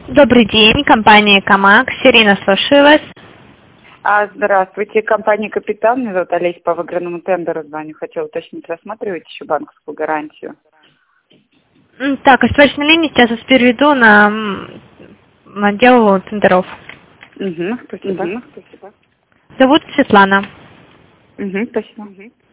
Добрый день, компания «Камакс». Ирина, слушаю вас. Здравствуйте, компания «Капитан». Меня зовут Олеся, по выигранному тендеру звоню. Хотела уточнить, рассматриваете еще банковскую гарантию? Так, оставайтесь на линии, сейчас вас переведу на отдел тендеров. Спасибо. Зовут Светлана. Спасибо.